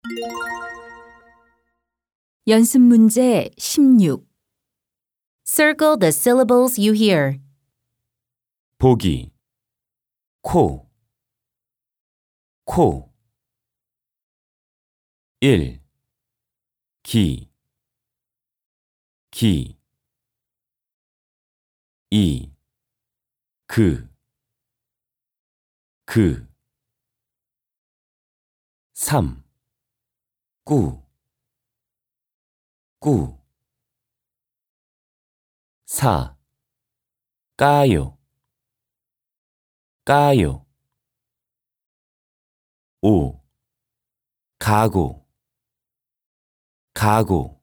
연습 문제 16. Circle the syllables you hear. 보기 코, 코 1. 기, 기 2. 그 3. 꾸, 4. 까요, 5. 가고,